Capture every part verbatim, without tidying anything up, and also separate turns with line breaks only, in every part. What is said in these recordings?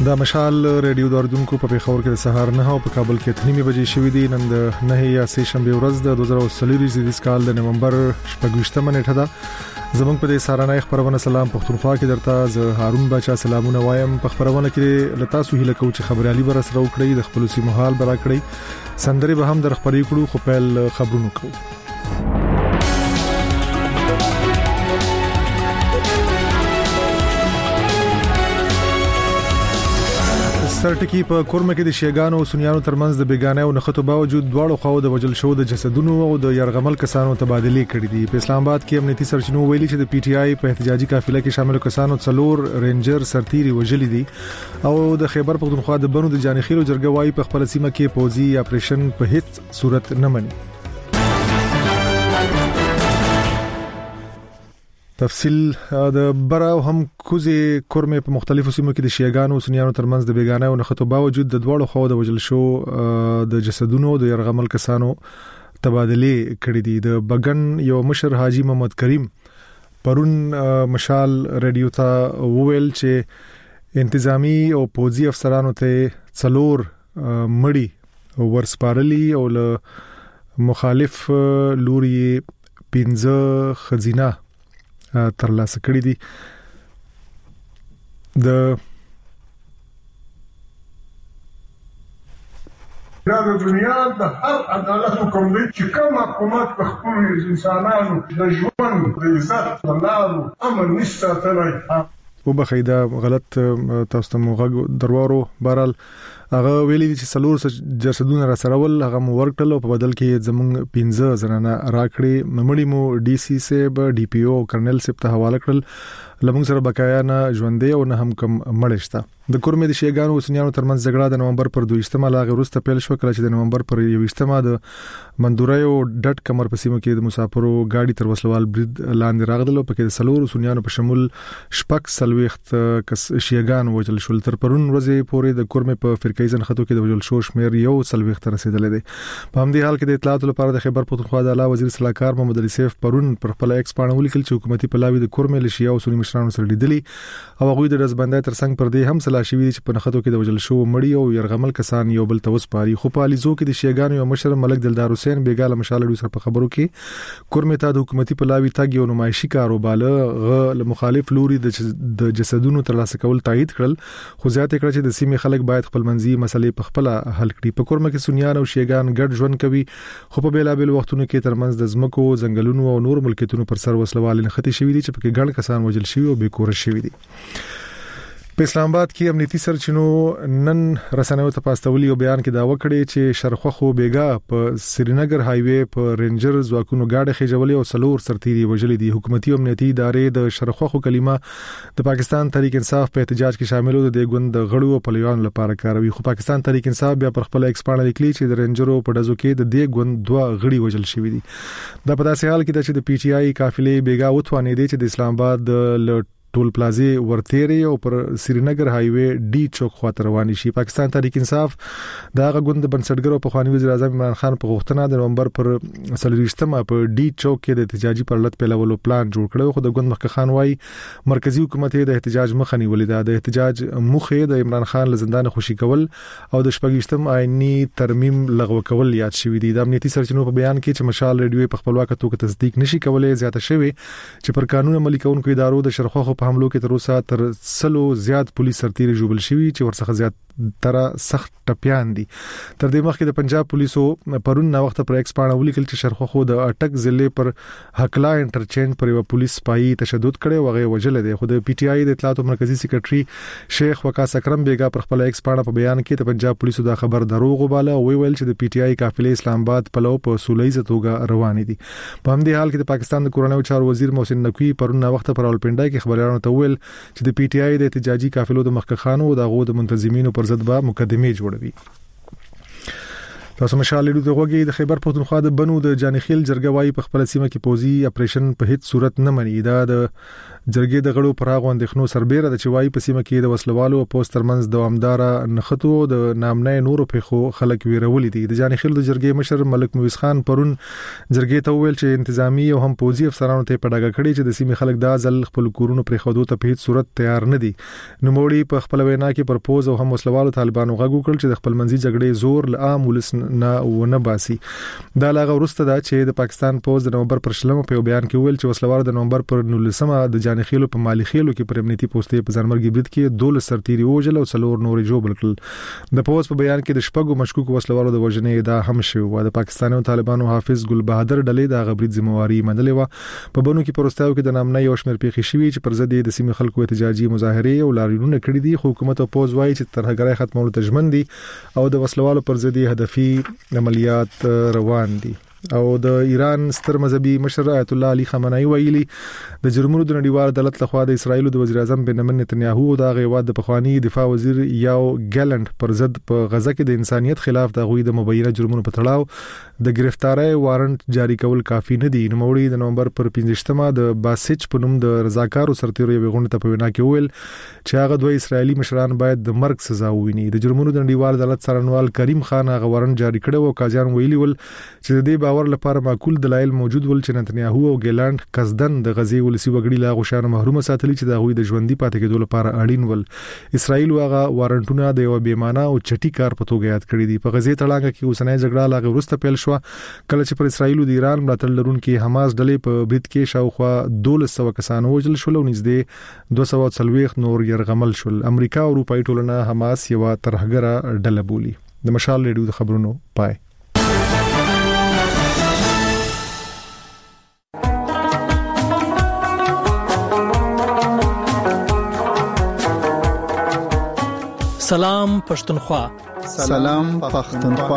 دا مشال ریډیو دردونکو په پیښور کې د سهار نه او په کابل کې تنیمه بجې شوې دي. نن د نه یا سه شنبه ورځ د دوه زره څلور کال د نومبر شپږم نیټه ده. زمونږ په دې سارانه خبرونه سلام پښتونخوا کې درته ز هارون بچا سلامونه وایم. په خبرونه کې لتا سو هله کوم چې خبريالي بر سره وکړي د خپل سیمه حال برا کړی سندري به هم در خبرې کړو خو په خبرونو کوو. سرټکی په کورمه کې د شیګانو او سنیانو ترمنځ د بیگانه او نخښتو باوجود دواړو خواو د وجل شو د جسدونو او د يرغمل کسانو تبادله کړې دي. په اسلام آباد کې امنیتي سرچینو ویلي چې د پی ټی آی په احتجاجي قافله کې شامل کسانو څلور رینجر سرتيري وجلي دي او د خیبر پختونخوا د بنو د جانخیلو جرګه وايي په خپل سیمه کې پوزي اپریشن په هیڅ صورت نه مني. تفصیل د براو هم کوزي کورمه په مختلفو سیمو کې د شیګانو او سنیانو ترمنځ د بیگانه او نخښتو باوجود د دواړو خواو د وجل شو د جسدونو د يرغمل کسانو تبادله کړې دي. د بغن یو مشر حاجی محمد کریم پرون مشال ریډیو ته وویل چې انتظامی او پوزي افسرانو ته څلور مړی ورسپارلی او له مخالف لوري پنځه خزینه ترلاسه کړی دي. د
دا د دنیا د هر عدالت کوم دی چې کوم حکومت په خپل انسانانو د ژوند د عزت د لارو امن نشته تلای
او بخیدا غلط تاسو ته موږ دروارو بهرال هغه ویلي چې څلور جسدونه را سرول هغه مو ورکړل او په بدل کې زمونږ پنځه زنانه راکړي. ممړی مو ډي سي سیب ډي پی او کرنل سیب ته حواله کړل. لمونږ سره بقایا نه ژوندې او نه هم کم مړشته. د کورمه د شیګانو او سنیانو ترمنځ جګړه د نومبر پر دویشتمه لاغه وروسته پیل شو کله چې د نومبر پر یویشتمه د مندورایو ډټ کمر په سیمه کې د مسافرو گاډي تر وسلوال برید لاندې راغله او پکې د سلور سنیانو په شمول شپږ سلويخت کس شیګان وجل شول. تر پرون ورځې پورې د کورمه په فرقې ځنخته کې د وجل شو شمیر یو سلويخت رسیدلې ده. په همدې حال کې د اطلاعات لپاره د خیبر پختونخوا د اعلی وزیر صلاحکار محمد علي سیف پرون پر خپل ایکس باندې ولیکل چې حکومتي پلاوی د کورمه لشیا او سنی مشرانو سره لیدلي او هغه د رزبندای ترڅنګ پر دې هم سلا شوی چې په نخښتو کې د وجل شو مړی او يرغمل کسان یو بل توس پاري. خو په الیزو کې د شیګانو یو مشر ملک دلدار حسین بیګاله مشاله سره په خبرو کې کورمه ته د حکومتي پلاوی تاګ یو نمایشي کاروباله غ مخالف لوري د جسدونو ترلاسه کول تایید کړل خو زیاته کړ چې د سیمې خلک باید خپل منځي مسلې په خپل حل کړي. په کورمه کې سنیان او شیګان ګډ ژوند کوي خو په بیلابل وختونو کې ترمنځ د زمکو ځنګلونو او نور ملکیتونو پر سر وسلوال نخښتي شوی دي چې په کې ګڼ کسان وجل شوی او بیکور شوی دي. په اسلام آباد کې امنیتي سرچینو نن رسنیو ته پاستولي او بیان کې دا وکړي چې شرخخو بیگا په سرینګر های وی په رینجر ځواکونو گاډه خېجولې او سلور سرتيري وجلې دي. حکومتي امنیتي ادارې د شرخخو کلمه د پاکستان تحریک انصاف په احتجاج کې شاملو د ګوند غړو او پلیوان لپاره کاروي. خو پاکستان تحریک انصاف بیا پر خپل ایکسپانډ لیکلي چې د رینجرو په دزو کې د دې ګوند دوه غړي وجل شوی دي. دا په داسې حال کې چې د پی ټی آی قافلې بیگا وټوانې دي چې د اسلام آباد د ټول پلازي ورتيري او پر سرینګر های وی ډي چوک خواته رواني شي. پاکستان تحریک انصاف دغه غوند بنسټګر او په خواني وزیر اعظم عمران خان په غوښتنه د نومبر پر څلويشتمه په ډي چوک کې د احتجاجي پرلط پیلولو پلان جوړ کړو خو د غوند مخ خان وايي مرکزی حکومت د احتجاج مخ نیولې ده. د احتجاج مخه د عمران خان له زندان خوشي کول او د شپږشتم آئینی ترمیم لغوه کول یاد شوې دي. د امنیتي سرچینو په بیان کې چې مشال ریډیو په خپلواک توګه تصدیق نشي کولای زیاته شوی چې پر قانون عملي کوونکو ادارو د شرخخو په حملو کې تر اوسه تر سلو زیات پولیس سرتيري جوړل شوی چې ورڅخه زیات تر سخت ټپيان دي. تر دې مخکې د پنجاب پولیسو پرون نا وخت پر ایکس باندې ولیکل چې شرخخو د اٹک ضلع پر حقلا انټرچینج پر یو پولیس سپایي تشدد کړي وغه وجل دي. خو د پی ټی آی د اطلاعات مرکزی سیکریټري شیخ وقاص اکرم بیگا پر خپل ایکس باندې په بیان کې د پنجاب پولیسو دا خبر دروغ وباله او ویل چې د پی ټی آی قافله اسلام آباد په لو په سولېزه توګه روان دي. په همدې حال کې د پاکستان د کورنیو چارو وزیر محسن نقوی پرون نا وخت پر راولپنډای کې خبريالانو ته ویل چې د پی ټی آی د احتجاجي قافلو د مخکخانو او د غو د منتظمینو پر ضد به مقدمه جوړوي. تاسو مشال لیدو دغه د خیبر پختونخوا د بنو د جانخیل جرګه وايي په خپل سیمه کې پوزي اپریشن په هیڅ صورت نه مني. دا د جرګې د غړو پر هغه اندېښنو سربېره د چې وايي په سیمه کې د وسلوالو او پوسټ ترمنځ دوامداره نښتو د نامنۍ نورو پیښو خلک ویرولې دي. د جانخیل د جرګې مشر ملک مویز خان پرون جرګې ته وویل چې انتظامی او هم پوځي افسرانو ته په ډاګه کړي چې د سیمې خلک دا ځل خپل کورونو پرې خودو ته په هیڅ صورت تیار نه دي. نوموړي په خپل وینا کې پر پوز او هم وسلوالو طالبانو غږ وکړ چې د خپل منځي جګړې زور له عام ولس نه ونه باسي. دا لاغه ورسته ده چې د پاکستان پوز د نومبر پر شلمه په بیان کې ویل چې وسلوالو د نومبر پر نولسمه د جانخیلو په مالی خېلو کې پر امنیتي پوسټې په ځانمرګي برید کې دولس سرتیري وژل او څلور نورې جوړ کړل. د پوز په بیان کې د شپږو مشکوک وسلوالو د وژنې دا هم شوی و. د پاکستان او طالبانو حافظ ګل بهادر ډلې د غبرید ذمہواری منلې و. په بونو کې پروستاو کې د نامنۍ یو شمېر پیښې شوي چې پر ضد د سیمې خلکو احتجاجي مظاهره او لاریونونه کړي دي. حکومت او پوز وايي چې ترهګرۍ ختمولو ته ژمن دي او د وسلوالو پر ضد هدفي عملیات روان دي. او د ایران ستر مذهبي مشر آیت الله علي خامنه‌ای ویلي د جرمونو د نړیوال عدالت لخوا د اسرایل د وزیر اعظم بنیامین نتنیاهو او د غیواد د پخوانی دفاع وزیر یاو ګالند پر ضد په غزه کې د انسانيت خلاف د غوي د مبینه جرمونو په تړاو د گرفتاری وارنټ جاری کول کافي نه دي. نوموړي د نومبر پر پنځشتمه د باسچ په نوم د رضاکارو سرتیرو یو غونډه په وینا کې ویل چې هغه دوه اسرایلی مشران باید د مرګ سزا وویني. د جرمونو د نړیوال عدالت څارنوال کریم خان هغه وارنټ جاری کړو او کاجان ویلي ول چې د دې باور لپاره معقول دلایل موجود ول چې نتنیاهو او ګیلاند قصدن د غزي ولسی وګړي لا غوښانه محروم ساتلی چې د غوي د ژوندۍ پاتې کېدو لپاره اړین ول. اسرایل واغه وارنټونه د یو بیمانه او چټي کار په توګه یاد کړی دي. په غزي تړاګه کې اوسنۍ جګړه لا غوسته پیل شو کله چې پر اسرایل د ایران ملاتړ لرونکي حماس ډلې په برید کې شاوخوا دولس سوه کسان وژل شول او نږدې دوه سوه څلوېښت نور يرغمل شول. امریکا او اروپאי ټولنه حماس یو ترهګره ډله بولي. د مشال ریډیو د خبرونو پای.
سلام پښتونخوا.
سلام پښتونخوا.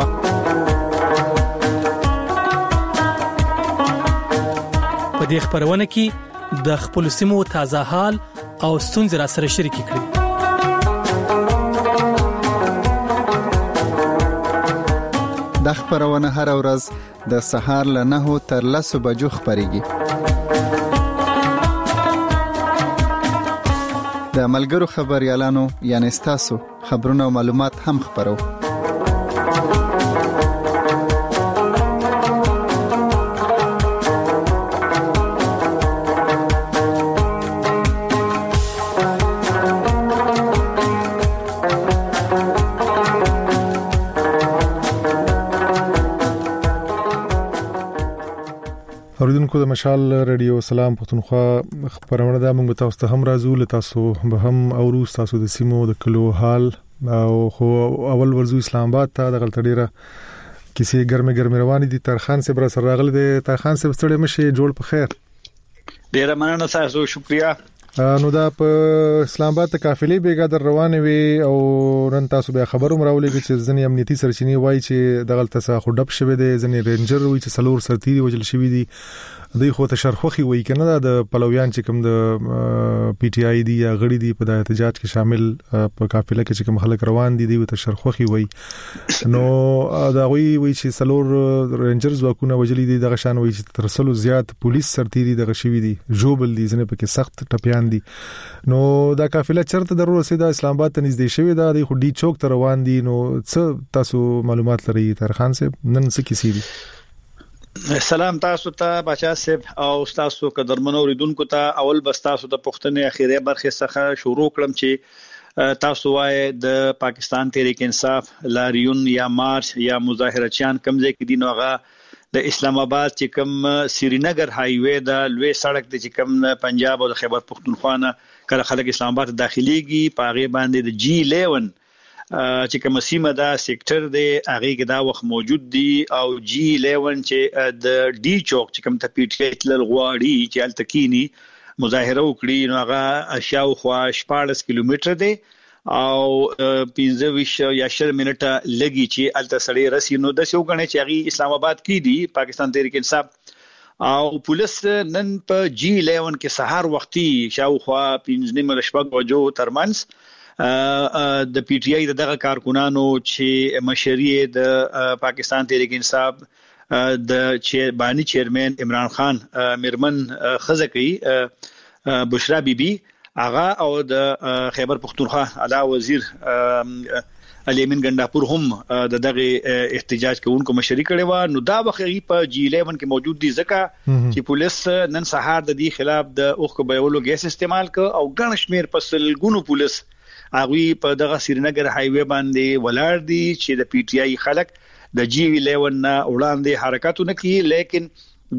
په دې خبرونه کې د خپل سیمو تازه حال او ستونزې را سره شریک کړئ.
د خبرونه هر ورځ د سهار له نهو تر لسو بجو خبريږي. د ملګرو خبريالانو یعنی تاسو خبرونه او معلومات هم خبرو.
اوریدونکو د مشال ریډیو سلام پښتونخوا خبرونه ده. موږ تاسو ته هم راځو له تاسو به هم اورو تاسو د سیمو د کلو حال او خو اول ورزو اسلام آباد ته د غلطه ډیره کیسې ګرمه ګرمه روانې دي. ترخان سے بر سره راغله د ترخان سے ستړي مشه جوړ په خیر.
ډیره مننه تاسو شکریا.
نو دا په اسلام آباد ته قافلې بیګا در روانې وي او نن تاسو به خبرو مراولې چې ځنې امنیتي سرچینې وایي چې د غلطه څخه خو ډب شوی دی. ځنې رینجر وایي چې سلور سرتیري وجل شوی دي. دوی خو ته شرخوخي وایي کنه د پلویان چې کوم د پی ټی آی دی یا غړي دی په د احتجاج کې شامل په قافله کې چې کوم خلک روان دي دی ته شرخوخي وایي. نو دا وایي وایي چې سلور رینجرز واکونه وجلی دي دغه شان وایي چې تر سلو زیات پولیس سرتیري دغه شوی دي جوبل دي ځنې پکې سخت ټپیان دي. نو دا قافله چرته درو رسیدا اسلام آباد ته نږدې شوی دا د خو ډی چوک ته روان دي. نو څه تاسو معلومات لري ترخان صاحب نن څه کیسې دي؟
سلام تاسو ته بچا صاحب او تاسو قدرمنو اوریدونکو ته. اول بس تاسو د پښتنې اخیری برخه څخه شروع کړم چې تاسو وای د پاکستان تحریک انصاف لاریون یا مارچ یا مظاهره چان کمزې کې دي. نوغه د اسلام آباد چې کوم سرینگر های وی د لوی سړک د چې کوم پنجاب او د خیبر پختونخوا نه کله خلک اسلام آباد داخليږي پاغه باندې د جی الیون چې کوم سیمه دا سېکټر دی هغه کې دا وخت موجود دی او جی الیون چې د ډی چوک چې کوم ته پی ټی آی تل غواړي چې التکینی مظاهره وکړي نو هغه اشاو خو شپږ کیلومتر دی او پنځه ویشت یا شل منټه لګي چې التسړی رسی. نو د څو غنې چې هغه اسلام آباد کې دی پاکستان تحریک انصاف او پولیس نن په جی الیون کې سحر وختي شاوخوا پنځه نیمه شپږ بجو ترمنځ د پی ټی آی دغه کارکونانو چې مشري د پاکستان تحریک انصاف د بانی چیرمن عمران خان مرمن خزکی بشرا بیبي هغه او د خیبر پختونخوا اعلی وزیر الیمن ګنداپور هم د دغه احتجاج کوونکو مشري کړي و. نو دا وخت په جی الیون کې موجود دي ځکه چې پولیس نن سهار د دې خلاف د اوخ بهولو ګیس استعمال ک او ګڼ شمیر په سلګونو پولیس هغه په دغه سرینګر هایوي باندې ولار دي چې د پی ټ آی خلک د جی الیون وړاندې حرکتونه کوي. لیکن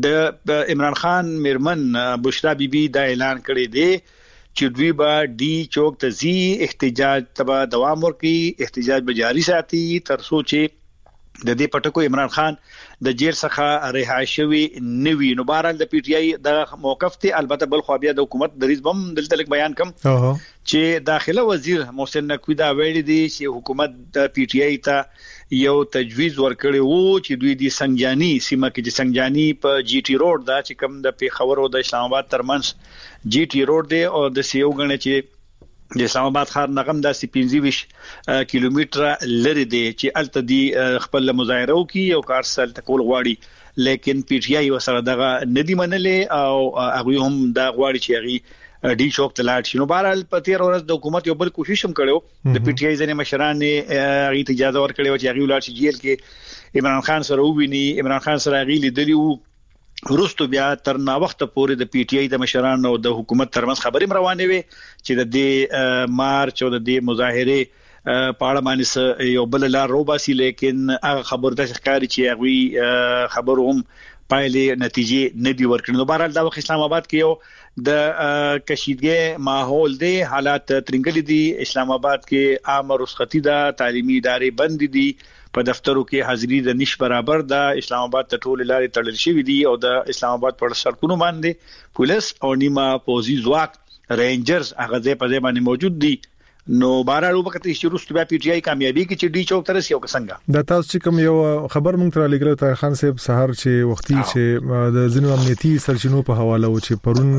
د عمران خان میرمن بشرا بیبي دا اعلان کړی دی چې دوی به ډي چوک ته زی احتجاج تبا دوام ورکړي، احتجاج به جاری ساتي تر څو چې د دې پټکو عمران خان د جیل څخه رهایی شوی نوی. نو بهرحال د پی ټ آی د موقف ته البته بل خو بیا د حکومت دریز بم دلته لیک بیان کم چې داخله وزیر محسن نقوی دا ویل دي چې حکومت د پی ټ آی ته یو تجویز ورکړی وو چې دوی د سنگجانی سیمه کې چې سنگجانی په جی ټي روډ دا چې کوم د پیښور او د اسلام آباد ترمنځ جی ټي روډ دی او د سیو غنه چې د اسلام آباد ښار نغم د پنځه کیلومتره لري دی چې الته دی خپل مظاهره وکي او کارسل تکول غواړي، لیکن پی ټ آی وسره دغه ندی منلې او هغه هم دا غواړي چې هغه ډي چوک ته لاړ شي. نو بهرحال په تیر ورځ د حکومت یو بل کوشش هم کړو، د پی ټ آی ځنې مشران هغه ته اجازه ورکړې و چې هغه لاړ شي جیل کې عمران خان سره وویني. عمران خان سره هغه لیدلی وو، ورستو بیا تر نا وخت پورې د پی ټ آی د مشران او د حکومت ترمنځ خبرې روانې وي چې د دې مارچ او د دې مظاهره په اړه باندې یو بل لار روباسي، لیکن هغه خبر د ښکاری چې هغه خبر هم پایلې نتیجې نه دی ورکړي. نو بهرحال دا وخت اسلام آباد کې یو د کشیدګي ماحول دی، حالات ترنګلي دي. اسلام آباد کې عام رخصتي ده، تعلیمي ادارې بند دي، په دفترو کې حاضری د نش برابر ده. اسلام آباد ته ټول لارې تړل شوې دي او د اسلام آباد په سړکونو باندې پولیس او نیمه پوزي ځواک رینجرز هغه ځای په ځای باندې موجود دي. نو بهرحال وبکته چې روس بیا پی ټ آی کامیابی کې چې ډي چوک تر سیو څنګه
دا تاسو چې کوم یو خبر مونږ تر لګره طاهر خان صاحب سحر چې وختي چې د ځینو امنیتي سرچینو په حواله و چې پرون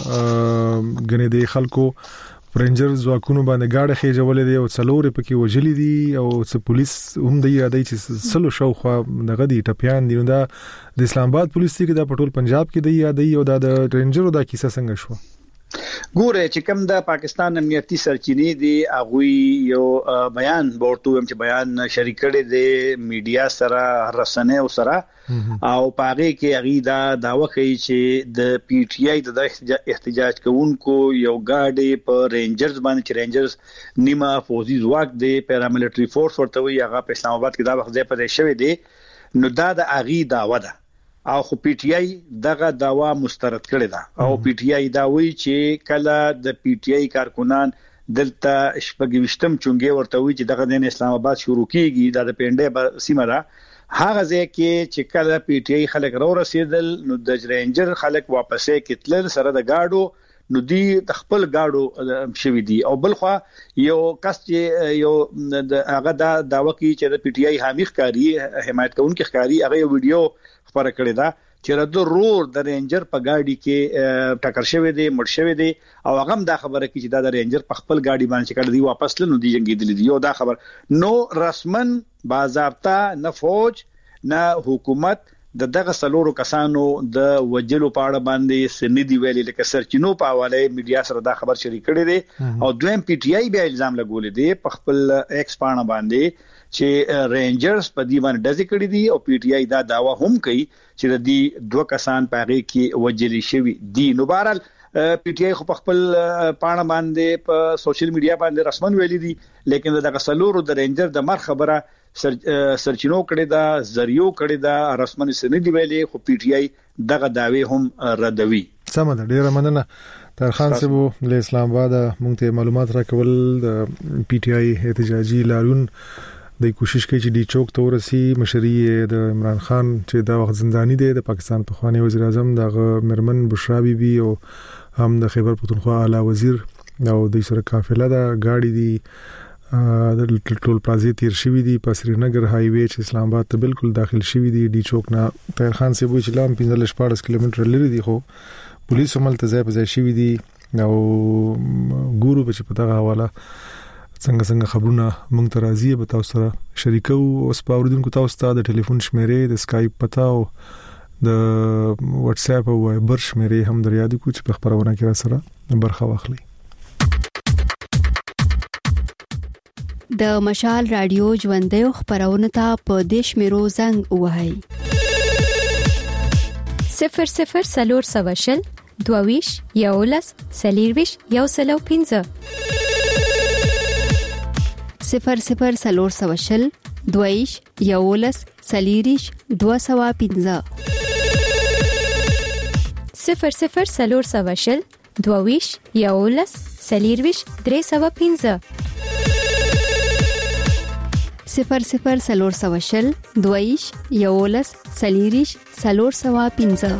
غنې د خلکو رینجر ځواکونو باندې گاډه خېجولې دي او څلورې پکې وجلې دي او څه پولیس هم د یادای چې سلو شوخه دغه دي ټپيان دي. نو دا د اسلام آباد پولیس کې د پټول پنجاب کې د یادای او د رینجرو دا کیسه څنګه شو؟
ګوره چې کوم د پاکستان امنیتي سرچینې دي هغه یو بیان ورته هم چې بیان شریک کړي د میډیا سره رسنۍ او سره او پاره کې هغه دا داوا کوي چې د پی ټ آی د احتجاج کوونکو یو گاډي په رینجرز باندې چې رینجرز نیمه فوزي ځواک دی، پیراملیټري فورس ورته وي، هغه په اسلام آباد کې دا وخت ځای په شوی دی. نو دا د هغه داوا ده او خو پی ټ آی دغه داوا مسترد کړی دا او پی ټ آی دا وی چې کله د پی ټ آی کارکونان دلته شپږويشتم چونګي ورته وی چې دغه د اسلام آباد شروع کیږي د پنده سیمه را هغه ځکه چې کله پی ټ آی خلک را رسیدل نو د رینجر خلک واپسې کتل سره د گاډو نو دی د خپل گاډو شوی دی او بلخوا یو کس چې یو هغه دا داوا کوي چې د پی ټ آی حامی ښکاری حمایت کوونکي ښکاری هغه یو ویډیو خبره کړې ده چې د رور د رینجر په گاډي کې ټکر شوی دی، مړ شوی دی او هغه دا خبره کوي چې دا د رینجر په خپل گاډي باندې کړه دی واپس لنو دی جنگیدل دی. یو دا خبر نو رسمن باضابطه نه فوج نه حکومت د دغه سلورو کسانو د وجلو پاړه باندې سندي ویلي لکه سرچینو په حواله میډیا سره دا خبر شریک کړي دي او دویم پی ټ آی بیا الزام لګولې دي په خپل ایکس پاڼه باندې چې رینجرز په دی باندې دزې کړي دي او پی ټ آی دا داوا هم کوي چې د دې دوه کسان په هغه کې وجلي شوی دي. نو بهرحال پی ټ آی خو په خپل پاڼه باندې په سوشل میډیا باندې رسمن ویلي دي، لیکن دغه سلورو د رینجر د مر خبره سر سرچینو کړي دا زریو کړي دا رسمن سندي ویلي خو پی ټ آی دغه داوی هم ردوي.
سم ده، ډیره مننه طاهر خان صاحب له اسلام آباد مونږ ته معلومات راکول. د پی ټ آی احتجاجي لاریون د کوشش کوي چې ډي چوک ته ورسي، مشري د عمران خان چې دا وخت زنداني دی د پاکستان پخوانی وزیر اعظم دغه مرمن بشرا بیبي او هم د خیبر پختونخوا اعلی وزیر او د سره قافله دا گاډي دی د ټول پلازې تیر شوی دی په سرینګر هایوي چې اسلام آباد ته بالکل داخل شوی دی. ډي چوک نه طاهر خان صاحب چې لام پنځه شپږ کیلومتر لري دی خو پولیس هم تل ځای په ځای شوی دی او ګورو په چې په دغه حواله څنګه څنګه خبرونه مونږ ته راځي به تاسو سره شریکو. اوس په اوریدونکو تاسو ته د ټلیفون شمیرې د اسکایپ پتا او د واتس اپ او وایبر شمیرې هم در یاد کو چې په خبرونه کې را سره برخه واخلي.
د مشال رادیو ژوندۍ خبرونه ته په دیش میرو زنګ وهاي
صفر صفر سلور سواشل دوویش یولس سلیرویش یو سلو پینځه
صفر صفر سلور سواشل دوویش یولس سلیریش دو سوا پینځه
صفر صفر سلور سواشل دوویش یولس سلیرویش درې سوا پینځه
صفر صفر سلور سواشل دویش یولس سلیریش سلور سوا پینځه.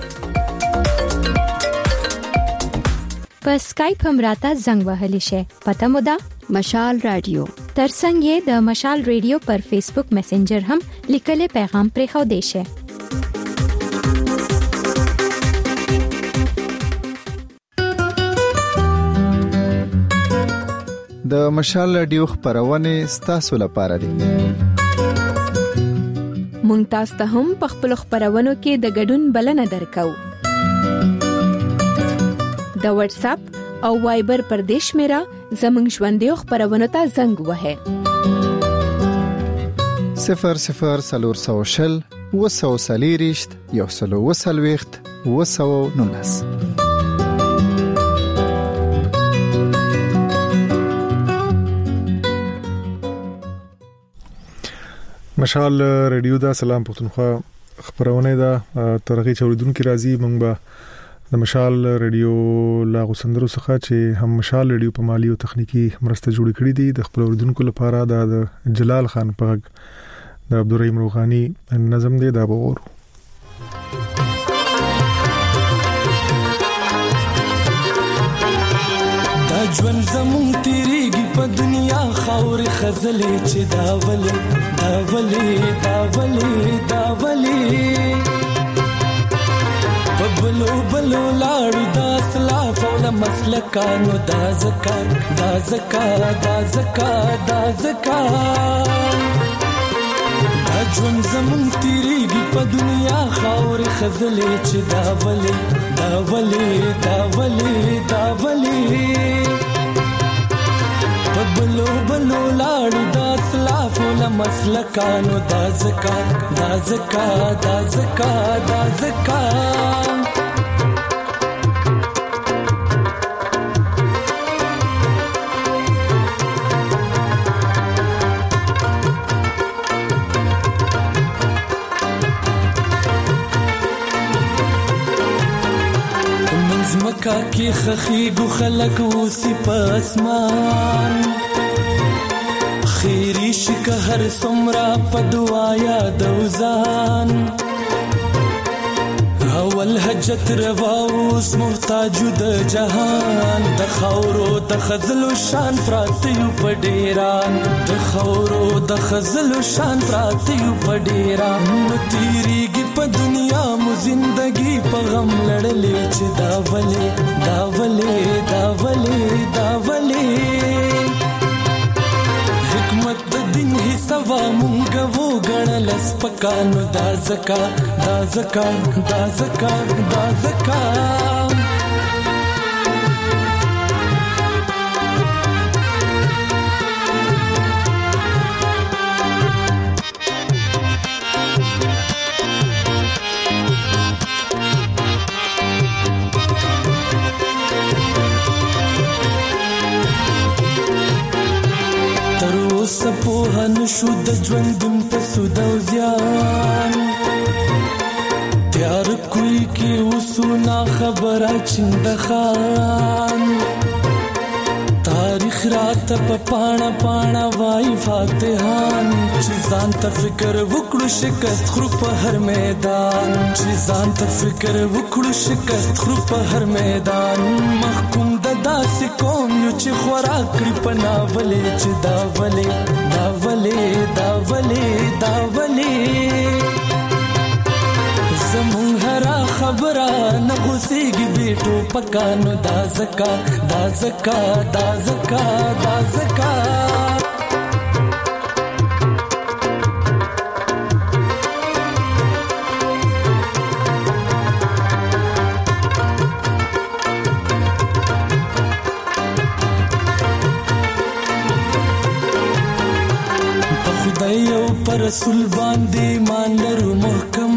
په سکایپ هم راته زنګ وهلی شي. پته مو ده
مشال رادیو.
ترڅنګ یې د مشال رادیو پر فیسبوک میسنجر هم لیکلي پیغام پرې خو دی شي.
د مشال رادیو خبرونه ستاسو لپاره دي.
مونږ تاسو ته هم په خپل خبرونو کې د ګډون بلنه درکو. د واتس اپ او وایبر پر دیش میرا زمنګ ژوندۍ خبرونه ته زنګ وهه
صفر صفر سلور سوشل وسو سلیریشت یو سلو وسلويخت وسو نونس.
مشال رادیو دا سلام پښتونخوا خبرونه دا ترغی چوریدونکو راځي مونږ به د مشال رادیو لا غوسندرو څخه چې هم مشال رادیو په مالی او تخنیکی مرسته جوړ کړی دي د خبر اوریدونکو لپاره د جلال خان پغ د عبدالرحیم روحانی نظم دی دا وګورو.
دا ژوند زمون تیریږي په دنیا خاورې خزلې چې دا ولې دا ولې دا ولې دا ولې په بلو بلو لاړو دا اسلاف او له مسلکانو دا زکات دا زکات دا زکات دا زکات دا ژوند زمون تیریږي په دنیا خاورې خزلې چې دا ولې دا ولې دا ولې دا ولې بلو بلو لاړو دا اسلاف له مسلکانو دا زکات دا زکات دا زکات دا زکات مکا کی خخی گو خلق اوسی پاسمان خیری شک هر سمرا پدوایا دوزان اول حجت رواوس محتاج د جهان د خورو د خزلو شان پراتیو پډیران د خورو د خزلو شان پراتیو پډیران نو تیریږي په دنیا مو زندگی په غم لړلې چې دا ولې دا ولې دا ولې دا ولې حکمت د دین حسابه مونږ وو غړل سپکانو دا زکا دا زکا دا زکا دا زکا سپوهن شو د ژوندم ته سودا زیان تیار کوئی کی وسونا خبره چند خان تاریخ رات په پاڼه پاڼه وای فاتحان چې ځان ته فکر وکړو شکست خرو په هر میدان چې ځان ته فکر وکړو شکست خرو په هر میدان محکوم د داسې قوم یو چې خوراک کړی په ناولې چې دا ولې دا ولې دا ولې دا ولې زمون هرا خبره نه غوسیږي بیٹو پکانو دا زکا دا زکا دا زکا دا زکا یو پر رسول باندې مان لرو محکم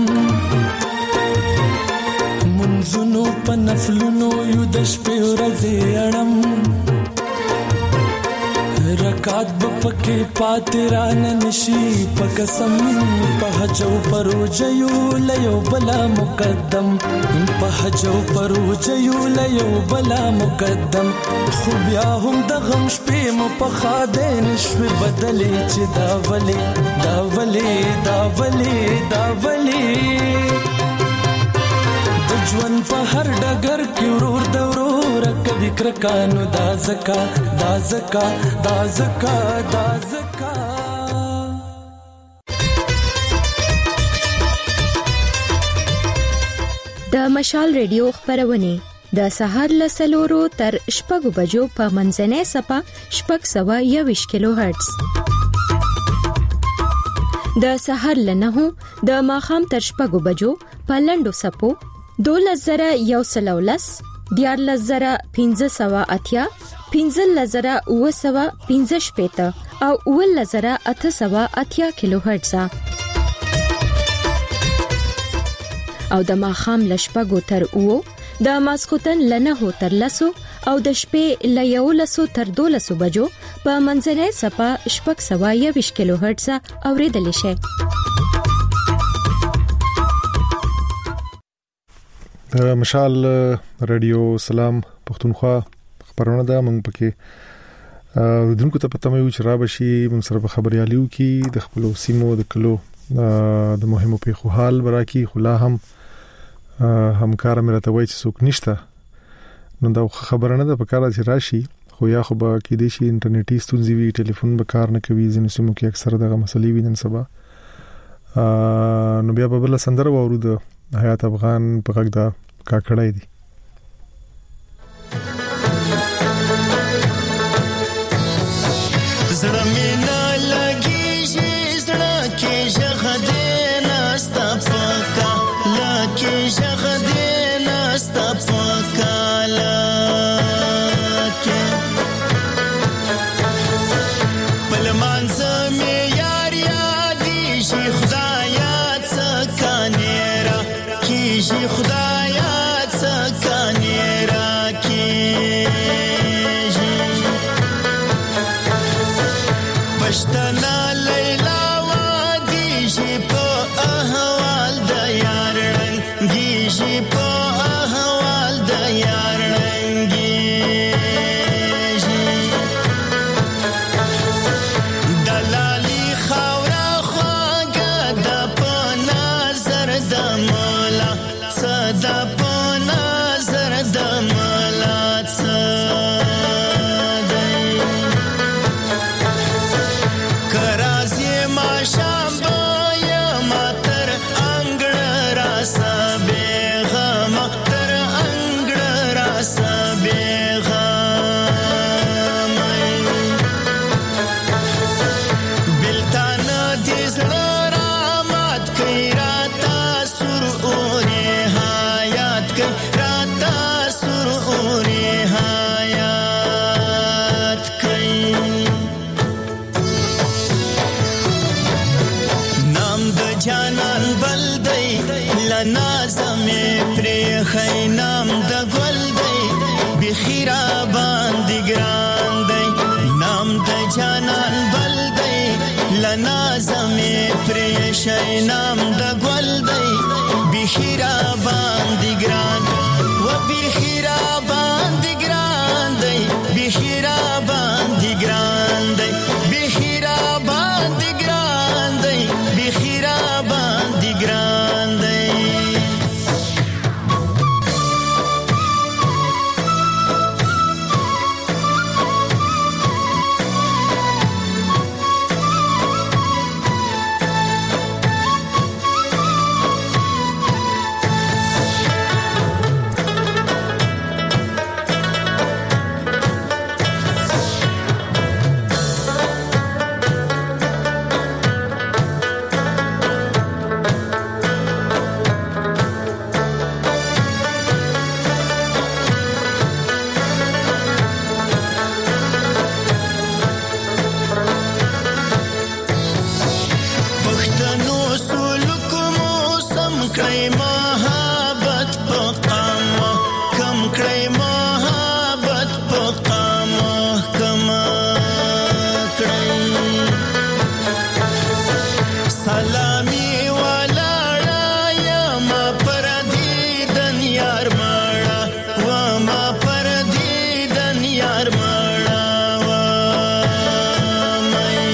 منځونو په نفلونو یو د شپې ورځې اړم رکات بپکې پاتې رانه نشي په قسم په حج او پروژ یو لیو بلا مقدم په حج او پروژ یو لیو بلا مقدم خو بیا هم د غم شپې مو په خاده نشوي بدلې چې دا ولي دا ولي دا ولي دا ولي ژوند په هر ډګر کې ورور د ورور کبي کرکانو دا زکا دا زکا دا زکا دا زکا
د مشال ریډیو خبرونه د سهار له سلورو تر شپږو بجو په منځنۍ صفه شپږ سوه یوویشت کیلو هرتز د سهار له نهو د ماښام تر شپږو بجو په لنډو صفو دولس زره یو سل ولس دیارلس زره پنځه سوه اتیا پنځلس زره اوه سوه پنځه شپېته او اوولس زره اته سوه اتیا کیلو هرتز او د ماښام له شپږو تر اوو د ماسخوتن له نهو تر لسو او د شپې له یولسو تر دولسو بجو په منځنۍ صفه شپږ سوه یوویشت کیلو هرتز اوریدلی شي.
مشال رادیو سلام پښتونخوا خبرونه ده موږ پکې ودونکو ته پته مې و چې را بشي موږ سره په خبرياليو کې د خپل سیمو د کلو د مهمو پیښو حال براکي خلا هم همکار مې راته وایي چې څوک نشته نو دا خبرونه ده په کار چې راشي خو یا خو به کې دي شي انټرنیټي ستونزې وي ټلیفون به کار نه کوي ځینې سیمو کې اکثر دغه مسلې وي نن سبا نو بیا په بل سندره وورو د حیات افغان په غږ دا کاکړای دي
زړه مې نه لګیږي زړه کې ژغه دې نستا پکا لکه ژغه دې نستا پکا لکه بل منځ مې یار یادېږي خدایا څه کانېرا کېږي خدایا څه کانېرا کېږي پښتنه لیلا وادېږي په احوال د یار رنګېږي په احوال د یار رنګېږي دلالي خاوره خواږه د په نظر د مولا څه د په نظر د مولا څه دی کرازي ما شام یم تر انګړ را سبېغم تر انګړ را سبېغم بلتان دې زړه را مات کړي راته سور اورې حیات کړي راته سور اورې حیات کړي نام د جانان بل دی لنا زمې پرې خی نام د ګل دی بخیرا باندې ګران دی نام د جانان بل دی لنا زمې پرې شي نام د ګل دی بخیرا باندې ګران و بخیرا باندې ګران دی بخیرا باندې ګران دی بخیرا باندې ګران دی بخیرا باندې ګران دی کړی محبت په قام کم کړی محبت په قام کم کړی سلامي ولاړه یم پر دیدن یار مړه و ما پر دیدن یار مړه و مې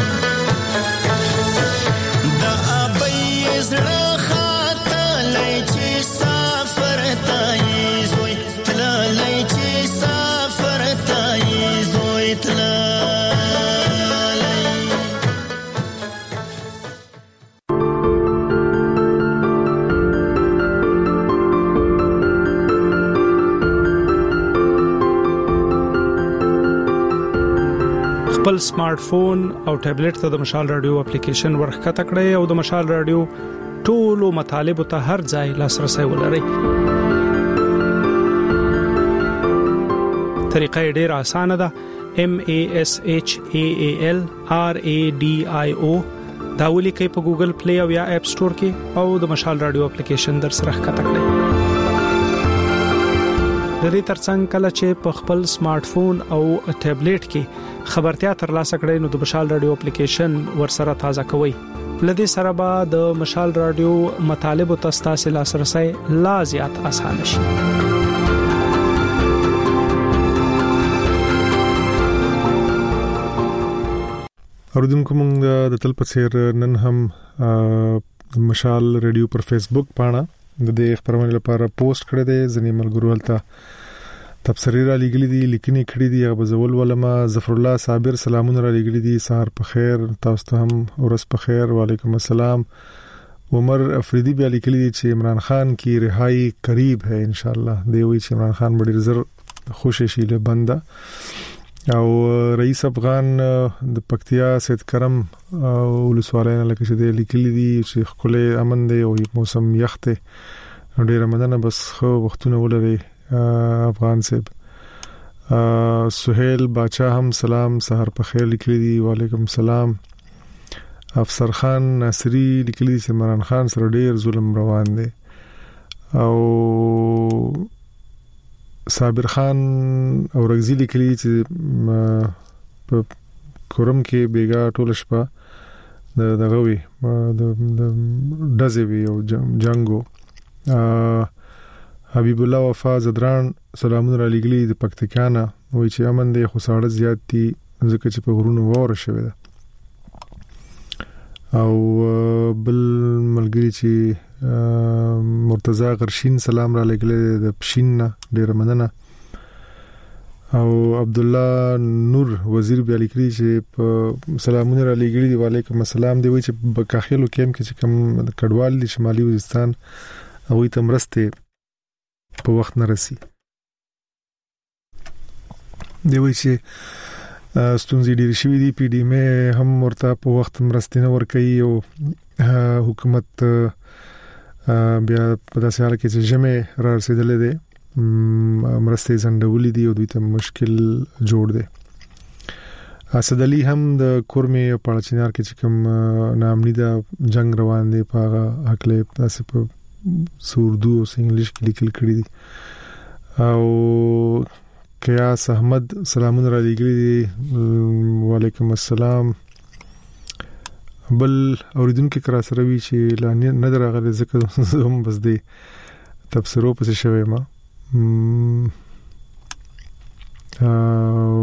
د ابي زړه خاطلې چې سفر تای زوی تللې چې سفر تای زوی تللې
خپل سمارټ فون او ټابلیټ ته د مشال رادیو اپلیکیشن ورخته کړئ او د مشال رادیو ټولو مطالبه ته هر ځای لاسرسي ولرئ. طریقه ډیره اسانه ده. M A S H A A L R A D I O دا ولیکئ په ګوګل پلی او یا اپ سٹور کې او د مشال رادیو اپلیکیشن در سره ښکته کړئ. د دې ترڅنګ کله چې په خپل سمارټ فون او ټابلیټ کې خبرتیا ترلاسه کړئ نو د مشال رادیو اپلیکیشن ورسره تازه کوئ. لدې سره به د مشال رادیو مطالب او تاسو لاسرسي لا زیات اسانه شي.
اوردونکو موږ د تل په څیر نن هم مشال رادیو پر فیسبوک پاڼه د دې خبرونه لپاره پوسټ کړی دی. ځنې ملګرو هلته تبصرې را لګلې دي، لیکنې کړې دي. هغه بزول ولما ظفر الله صابر سلامونه را لګلې دي. سحر په خیر، تاسو ته هم ورځ په خیر. وعلیکم السلام. عمر افریدی بیا لیکلي دي چې عمران خان کی رهایی قریب ہے ان شاء الله. دی وی چې عمران خان ډېر زر خوشی شي له بنده. او رئیس افغان د پکتیا سید کرم ولسوالۍ لکه چې دی لیکلي دي چې خپل امن دی او موسم یخ دی. ډېر مننه، بس خو وختونه ولري افغان صاحب. سہیل باچا هم سلام، سحر په خیر لیکلي دي. وعلیکم السلام. افسر خان ناصری لیکلي دي چې عمران خان سره ډېر ظلم روان دی. او صابر خان او رغزی لیکلي چې په کورم کې بیګا ټول شپه د دغه وی د دزوی وی او جنگو. حبیب الله وفا زدران سلامونه را لګلي د پکتیکانا وای چې امن دی خو ساړه زیات دي ځکه چې په غرونو واره شوی ده. او بل ملګری چې مرتضی غرشین سلام را لګلي د پښین ډیر مننه. او عبد الله نور وزیر بیا لیکلي چې په سلامونه را لګلي. وعلیکم السلام. دی وای چې بکاخیلو کېم کې چې کوم کډوال دي شمالي وزستان او ته مرسته په وخت نه رسی. دی وای چې ستونزې ډېرې شوې دي. پی ډی ایم هم ورته په وخت مرسته نه ورکوي او حکومت بیا په داسې حال کې چې جمع را رسیدلې ده مرسته زندولې دي او دوی ته مشکل جوړ دی. اسد علي هم د کورمه پړچینار کې چې کوم نامني د جنگ روان دی په حقله تاسو په سوردو او انګلیش کې لیکل کړی دي. او قیاس احمد سلامونه را لګلي دي. وعلیکم السلام. بل اوریدونکو کرا سره وی چې لانی نه درغله ذکر هم بس دی تفسیرو پس شوي ما او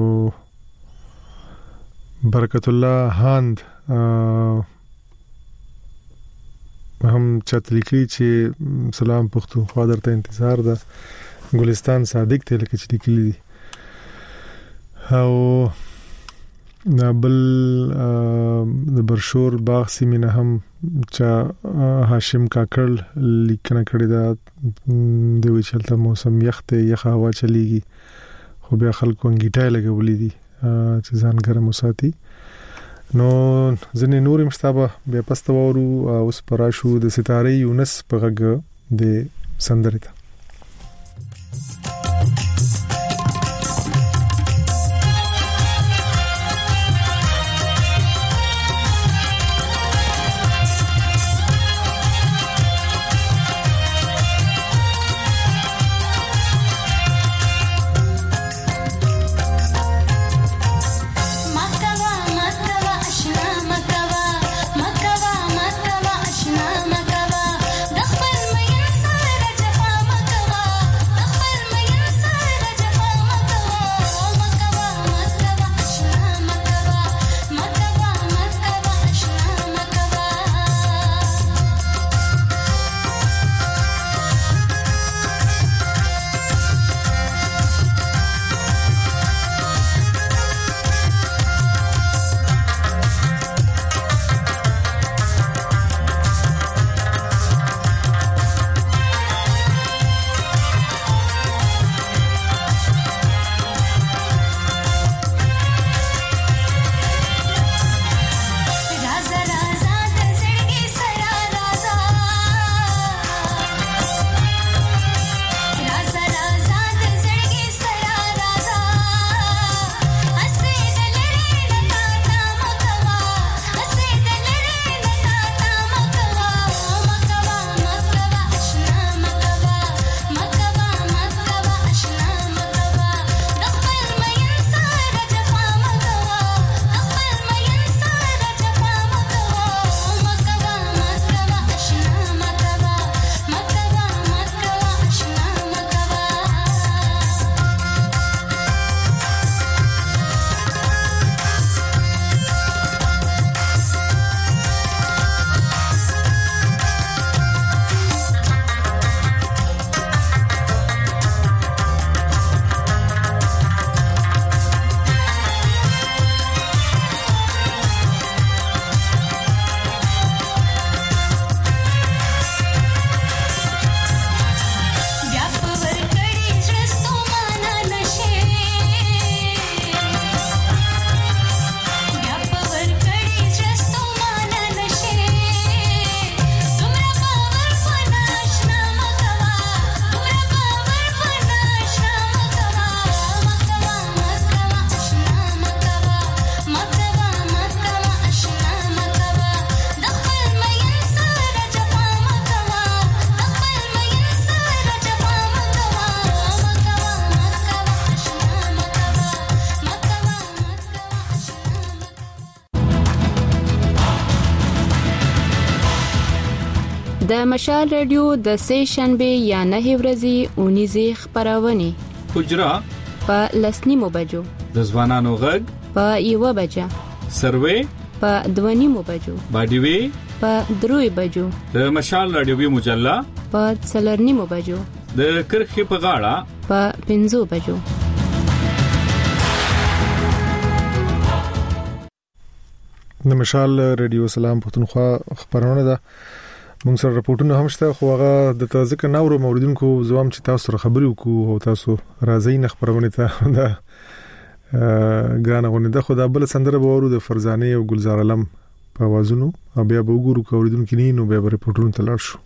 برکت الله هاند هم چت لیکي چې سلام پښتونخوا درته انتظار ده. ګلستان صادق ته لکه چې لیکلي دي. او بل د برشور باغ سیمینه هم چې هاشم کاکړ لیکنه کړې ده. د وی چلته موسم یخ ته یخ هوا چلیږي خو بیا خلکو انګیټای لګولې دي چې ځان ګرم وساتي. نو ځنې نور مشتابه بیا پسته ورو اوس پراشو د ستاره یونس په غږ د سندره ته.
د مشال رادیو د سه شنبه یا نه ورځې اونیزه خبرونه
حجرا
په لسنیمو بجو
د ځوانانو غږ
په یو بجه
سروې
په دوانیمو بجو
باډي وی
په دروي بجو
د مشال رادیو مجله
په څلرنیمو بجو
د کرخې په غاړه
په پنځو بجو.
د مشال رادیو سلام پښتونخوا خبرونه ده. موږ سره راپورټونه هم شته خو هغه د تازه ناورو موریدونکو زوام چې تاسو سره خبرې وکړو او تاسو راځي نه خبرونه ته دا ګرانه غونډه ده. خو دا بل سندره به ورو د فرزانه او ګلزار علم په وازونو او بیا به وګورو کوریدونکو نه نو بیا به راپورټونه تلل شو.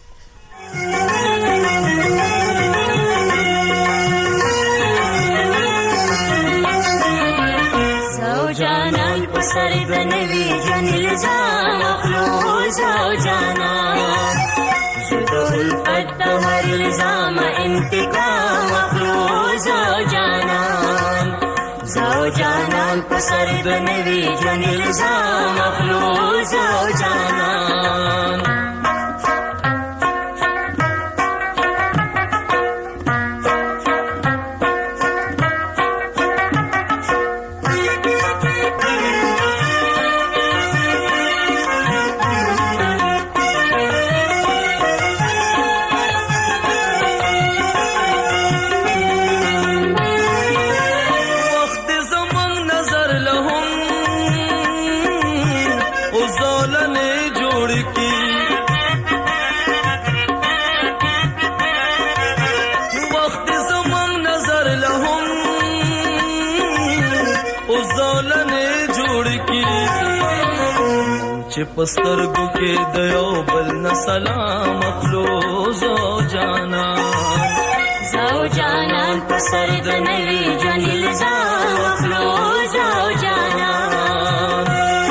زوجانان پسر بنوی جن الزام مخلوز زوجانان شدو الفت هر الزام انتقام مخلوز زوجانان زوجانان پسر بنوی جن الزام مخلوز زوجانان
پسترګو کې د یو بل نه سلام مخلوز زوجانان
زوجانان پسر د نوی جن الزام مخلوز زوجانان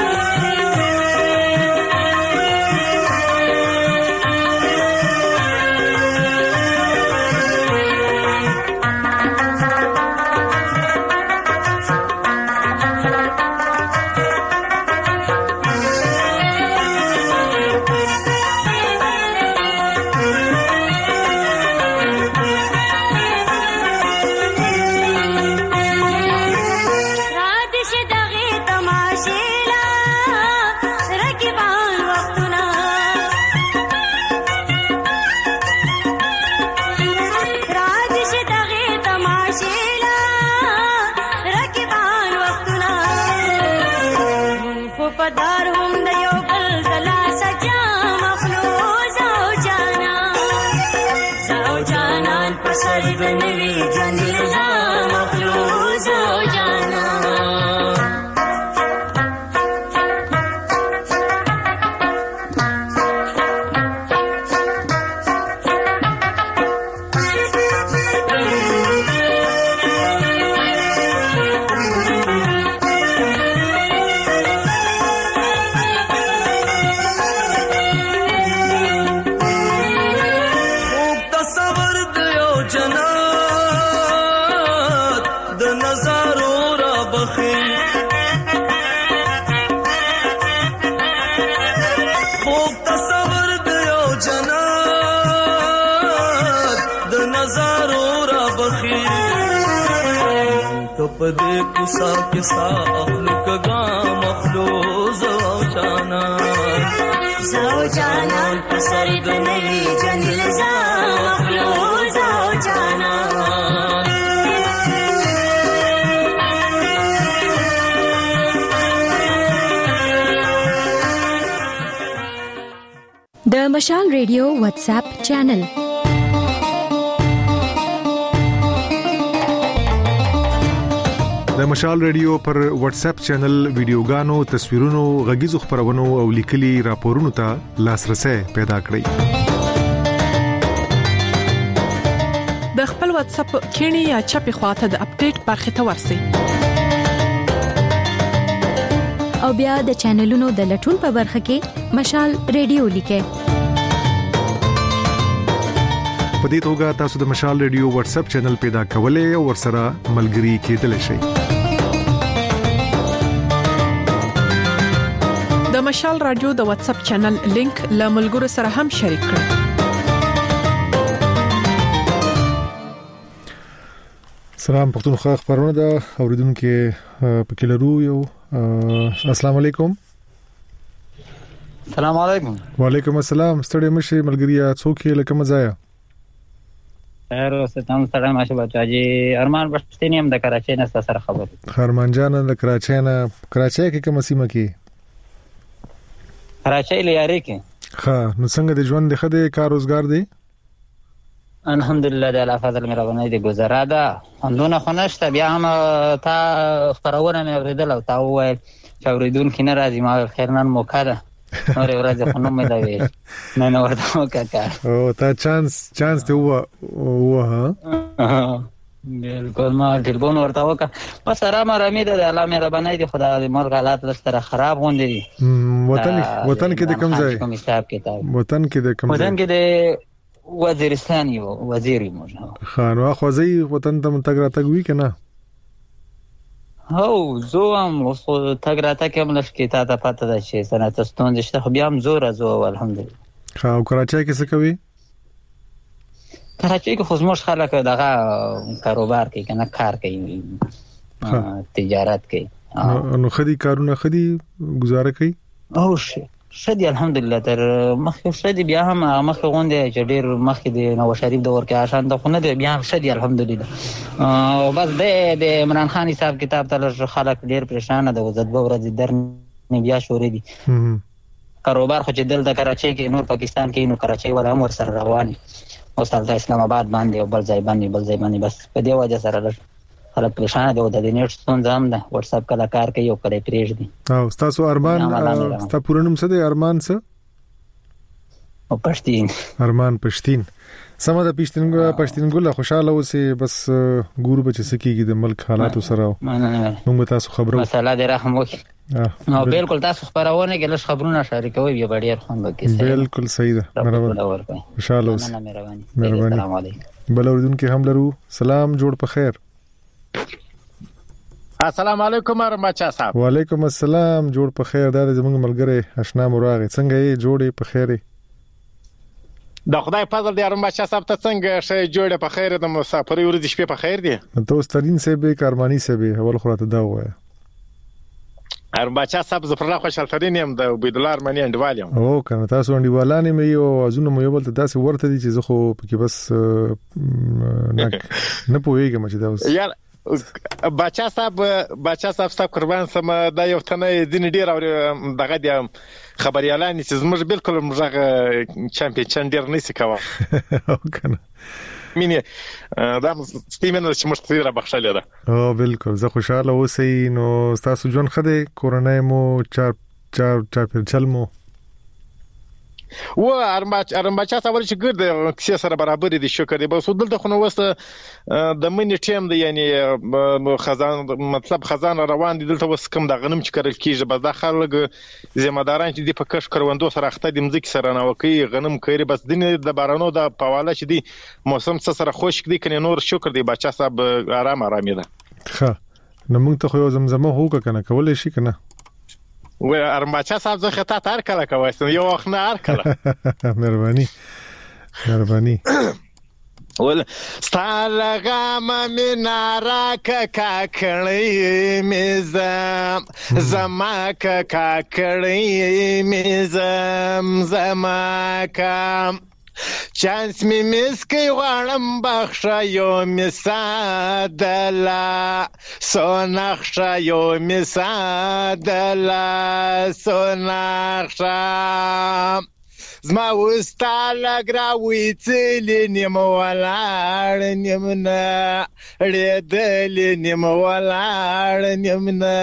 پدې کوسا کې سا اخلق غام مخلوز زوجانان
زوجانان پسر د نوی جن الزام مخلوز زوجانان
د مشال ریډیو واتس اپ چینل
د مشال ریډیو پر واتس اپ چینل ویډیوګانو، تصویرونو، غږیزو خبرونو او لیکلي راپورونو ته لاسرسي پیدا کړئ.
د خپل واتس اپ کینی یا چپی خواته د اپډیټ برخه ته ورسئ.
او بیا د چینلونو د لټون په برخه کې مشال ریډیو لیکئ.
په دې توګه تاسو د مشال ریډیو واتس اپ چینل پیدا کولای او ورسره ملګري کېدلی شئ.
د مشال رادیو د واتس اپ چینل لینک له ملګرو سره هم شریک کړئ.
سلام پښتونخوا خبرونه ده اوریدونکو پکې لرو یو السلام علیکم.
السلام علیکم.
وعلیکم السلام. ستړي مشه ملګریا څوک یې لکه مزایا؟
خیر اوسه تاسو سره ماشه بچاجي ارمان پښتني هم د کراچۍ نه سره خبر.
ارمان جان د کراچۍ نه کراچۍ کې کوم سیمه کې؟
کراچۍ لري کې.
ها نو څنګه د ژوند د خدای کار روزګار دی؟
الحمدلله د الله فضل مې راغلی دی گزاره ده. اندونه خنشته بیا هم تا خبرونه مې اوریدل او تا وویل چې اوریدونکو نه راځي ما خیر نن موقع ده. نور ورځ خو نو مې دا ویل نه نو ورته وکړه.
او تا چانس چانس ته و و ها
بالکل ما ټلیفون ورته وکړه بس آرام آرامي ده الله مې ربانای دي خدای دې مرګ حالات لستر خراب غونډي دي.
وطن وطن کې د کوم ځای؟ وطن کې د کوم ځای؟
وطن کې د وزیرستان یو وزیر مو
خان واخو زی وطن ته تګ را تګ وی کنه؟
هو زه هم خو تګ را تګ هم لږ تا ته پته ده چې سنت ستون دشته خو بیا هم زور زو الحمدلله.
ها او کراچۍ کې څه کوي؟
کراچۍ کې خو زموږ خلک دغه کاروبار کوي کنه کار کوي تجارت کوي.
نو خدي کارونه خدي گزاره کوي؟
او شي شدي الحمدلله تر مخکې شدي بیا هم مخکې غونډه چې ډېر مخکې د نواز شریف دور کې آشان د خونه دی بیا هم شدي الحمدلله. او بس د د عمران خان حساب کتاب ته خلک ډېر پریشان دي او زدبه ورځ در نه بیا شوري دي کاروبار خو چې دلته کراچۍ کې نور پاکستان کې نو کراچۍ ولا هم ور سره رواني او سره اسلام آباد باندې او بل ځای باندې بل ځای باندې بس په دې وجه سره خلک پریشان دي او د نیټ ستونزه هم ده واتس اپ کله کار کوي او کله پریږ دي.
او تاسو ارمان تاسو پورنوم څه دی؟ ارمان څه؟
او پښتين.
ارمان پښتين. سمه د پښتینګو پښتینګو خوشاله اوسې بس ګورو بچ سکیږي د ملک حالات سره. موږ تاسو خبرو
مساله دی رحم وکي. نو بالکل تاسو خبرونه کې لږ خبرونه شریکوي بیا ډیر خوند وکي.
بالکل صحیح ده. مهرباني. خوشاله اوسې. مهرباني. بل اوردونکو هم لرو. سلام جوړ په خیر.
السلام علیکم ارماچا صاحب.
وعلیکم السلام جوړ په خیر. دا زمونږ ملګری آشنا مراغه څنګه یې جوړې په خیره؟
د خدای فضل دی ارماچا صاحب ته څنګه شې جوړې په خیر د مسافرې ورځې شپې په خیر دی؟
تاسو ترين سه به کارمانی سه به اول خراته دا وای
ارماچا صاحب زه پر لا خوشاله ترين يم د عبد الله ارمانی انډوالم.
او کنه تاسو انډوالانه مې یو ازونه مې یو بل ته داسې ورته دي چې زه خو پکې بس نه نه پوهیږم چې دا اوس
یار بچا صاحب بچا صاحب صاحب قربان سم دا یو تنه دین ډیر او دغه دی خبريالان چې زموږ بالکل موږ چمپیون ډیر نسی کاوه
او کنه
مینه دا ستیمنه چې موږ تیر بخښلې ده.
او بالکل زه خوشاله اوسې نو تاسو جون خده کورونای مو چار چار چار پر چلمو
و ارماچ ارماچا صاحب چې ګرد کیسه سره برابر دي شکر دی بس دلته خو نو وسته د منی ټیم دی یعنی خزان مطلب خزان روان دي دلته وس کم د غنم چې کړل کیږي بس د خلک ذمہ داران چې دی په کش کروندو سره اخته د مزکی سره نه وکي غنم کوي بس دنه د بارانو د پواله چې دی موسم سره خوشک دی کنه نور شکر دی بچا صاحب آرام آرام ده.
ښه نو موږ ته خو زمزمه هوکه کنه کولای شي کنه
و ارماچا صاحب زه خطا تار کله کوم یو وخت نه ار کله.
مهرباني مهرباني.
ول ستالغام منارا کا کړی مزم زما کا کړی مزم زما کا چانس می مسکی غړم بخښه یو مسادلا سونخښه یو مسادلا سونخښه زما وستاله ګراوي تلې نیم ولاړ نیم نه ړېدلې نیم ولاړ نیم نه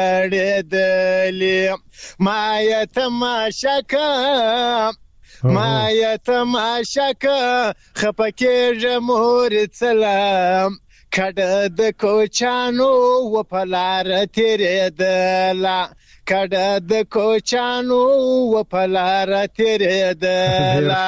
ړېدلې ما یې تماشا کوم ما یا تماشا خپکه جمهور سلام کډه د کوچانو و پلار تیرې دلا کډه د کوچانو و پلار تیرې دلا.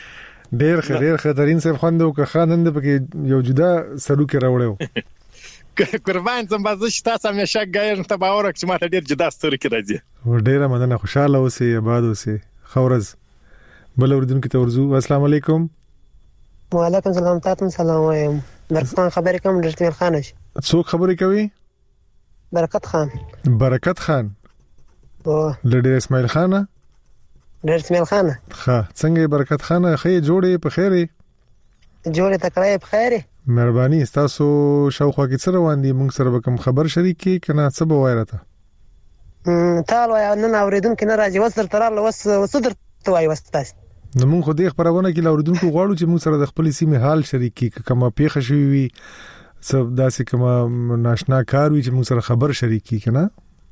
ډېر ډېر خطرین څه خوندو که خانند پکې یو جدا سلوک راوړو
قربان زم باز شتا سم شک غیر ته باور چې ماته ډیر جدا ستوري کې راځي.
ډیره مننه، خوشاله اوسئ، آباد اوسئ. خورز بل اوردونکو ته ورزو. السلام علیکم.
وعلیکم السلام. تاسو سلام وایم. برکت خان خبرې کوم ډیر خان شي.
څوک خبرې کوي؟
برکت خان.
برکت خان.
او
لډیر اسماعیل خان.
ډیر اسماعیل خان.
ښه، څنګه برکت خان؟ خې جوړې په خیره.
جوړې تکړه په خیره.
مهرباني، تاسو شاوخوا کې څه روان دي؟ موږ سره به کوم خبر شریک کی کنه څه به وایره ته؟
م تعالوا یا نن اوریدونکو نه راځي وسر تراله وس وسدر توای وستاس.
نو موږ خو دې خبرونه کې اوریدونکو غواړو چې موږ سره د خپل سیمه حال شریک کی، کومه پیښه شوی وي سب داسې کومه ناشنا کار وي چې موږ سره خبر شریک کی کنه.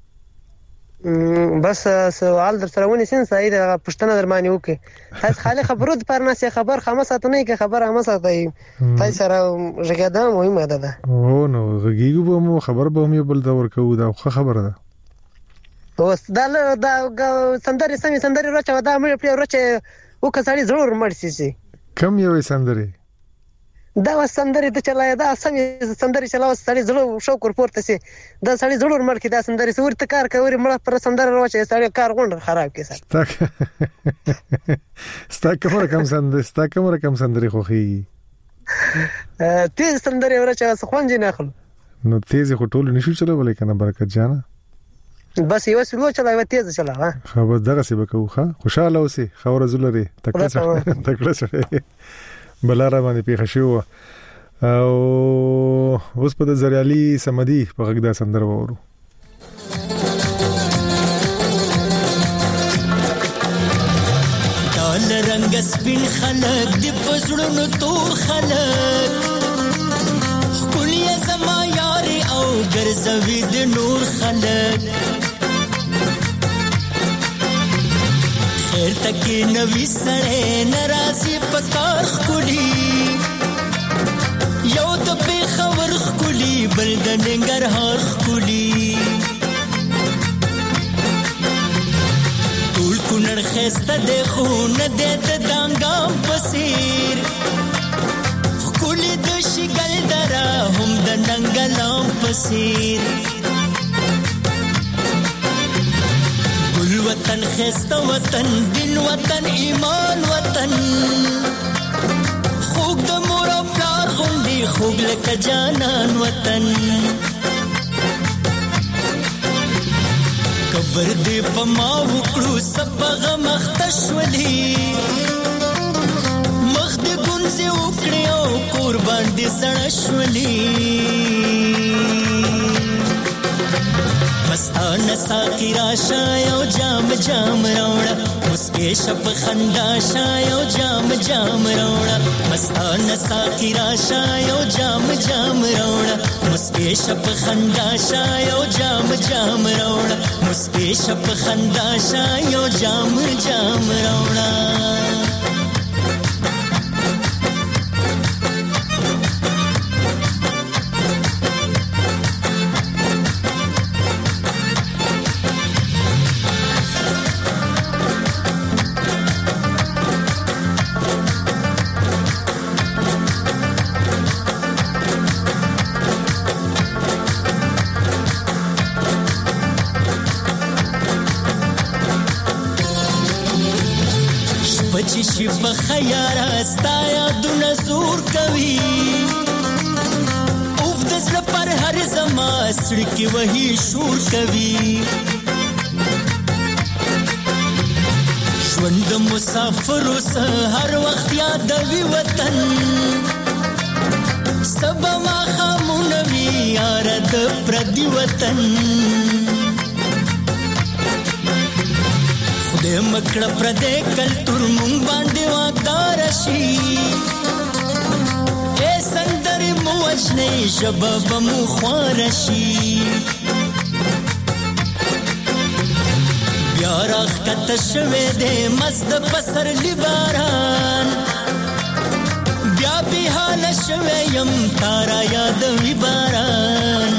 بس سوال در سره ونی سین سعید پښتنه درمانی وکي. تاسو خاله خبرو د پرناسه خبر خمسه ته نه کې خبر هم ساتي. تاسو سره ژغدا مهمه ده.
او نو غیګو به مو خبر به مې بل دا ورکو دا خبره ده.
اوس دا دا سندري سمي سندري راچا دا مې په راچا وکړې ضرور مرسي.
کم یو سندري
دا سندري د چلای دا سمي سندري چلاو سړي زړه شوق ورپورته سي. دا سړي ضرور مړ کې دا سندري سورته کار کوي مړ پر سندره راچا سړي کار غونډ خراب کې سر.
ستا کومه کم سندري ستا کومه کم سندري خوخي؟
تیز سندري راچا خوند نه اخلو.
نو تیز خو ټول نشو چلولای کنه برکت جانا.
بس یو سلو چلا و تیز چلا ها.
خبر دغه سی بکو ښه، خوشاله اوسې، خبره زولري تکړه تکړه سره بلاره باندې پیښه شو. او اوس په زریالي سمدي په غږ دا سندره وورو.
دال رنگ سپین خلک دی پزړونو تور خلک خولي زما یار او ګرځوي د نور خلک خیر تکي نوې سره ناراضي پکار خولي یو د په خبر خولي بل د ننګرهار خولي ټول کونړ خسته د خون د دانګام پسیر خولي د شګل درا هم د ننګلام پسیر ګل وطن خسته وطن دین وطن ایمان وطن خوګ د مور او پلار غوندي خوګ لکه جانان وطن کبر دې پما وکړو سبغه مختشولي مخ دې ګونځي وکړي او قربان دې سړشولي مستانه ساقی راشا یو جام جام راوړه مسکه شپ خندا شا یو جام جام راوړه مستانه ساقی راشا یو جام جام راوړه مسکه شپ خندا شا یو جام جام راوړه مسکه شپ خندا شا یو جام جام راوړه چې په خیال استا یادونه زور کوي اوف د زړه پر هر زما سړی کې وਹੀ شور کوي ژوند مسافر هر وخت یادوي وطن سبا ما خامونه وی یار د پردي وطن د مکړه پردې کلتور مونږ باندې واکدار شي اے سندر مو وجنې شباب مو خوار شي بیا راخ کته شوه دې مست پسر لباران بیا به حال شوه يم تارا یاد وی باران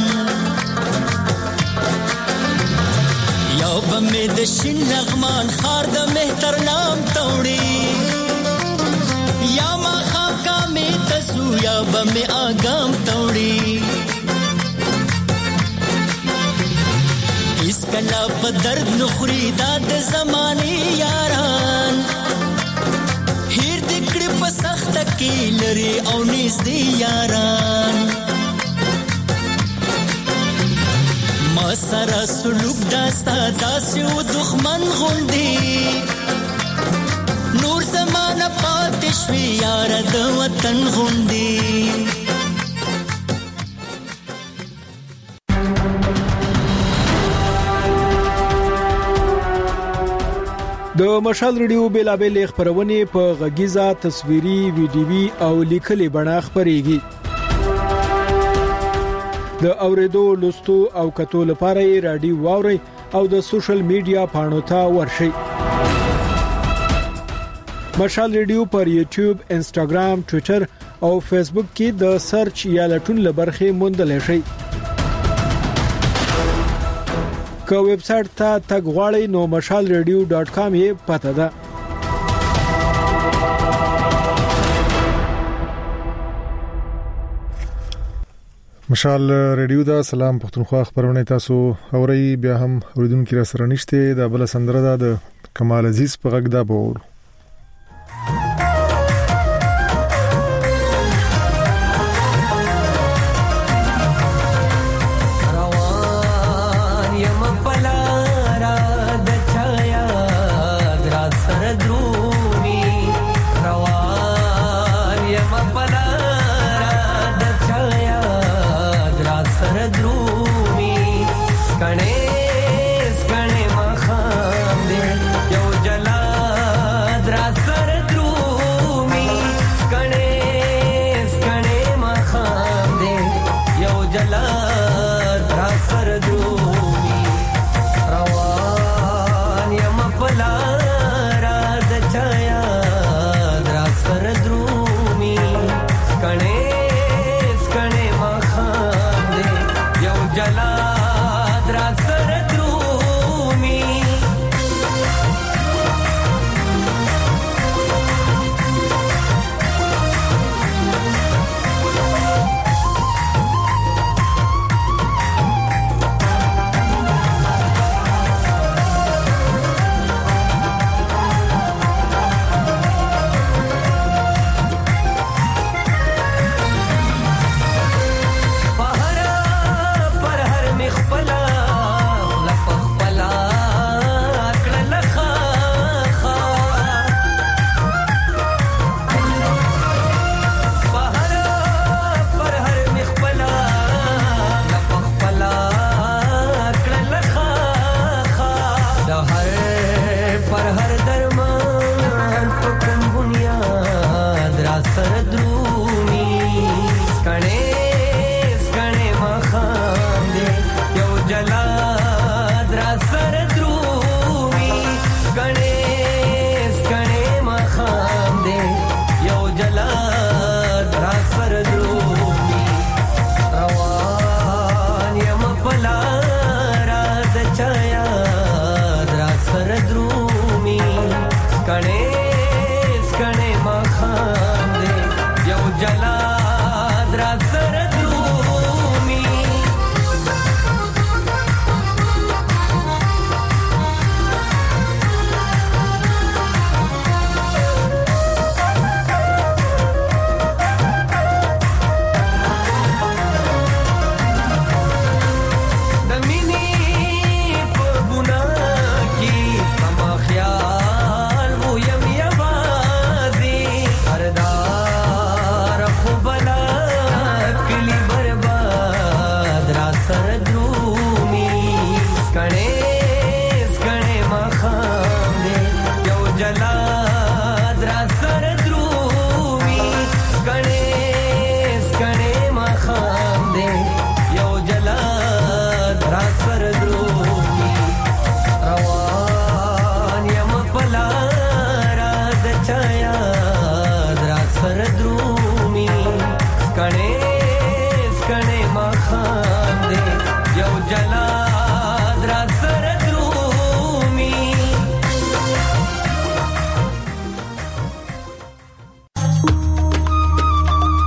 یو بمې د شین لغمان خار د مهتر نام توړي یا ما خاکا مې تسو یا بمې اګام توړي کلا په درد نخري دا د زماني یاران هیر دکړي په سخت کې لري او نږدې یاران ما سره سلوک داستا داسې و دښمن غوندي نور زمانه پاتې شوي یاره د وطن غوندي
د مشال ریډیو بیلابل خبرونه په غږیزه تصویري ویډیوي او لیکلي بڼه خبريږي د اوریدو لوستو او کتو لپاره رادیو واوري او د سوشل میډیا پاڼو ته ورشي مشال ریډیو پر یوټیوب انسټاګرام ټوئیټر او فیسبوک کې د سرچ یا لټون لبرخه موندل شي که ویب سټ ته تګ غواړئ نو مشال ریډیو ډاټ کام یې پته ده
مشال ریډیو دا سلام پښتونخوا خبرونه تاسو اوري بیا هم اوریدونکو را سره نشته دا بل سندره ده د کمال عزیز په غږ دا بول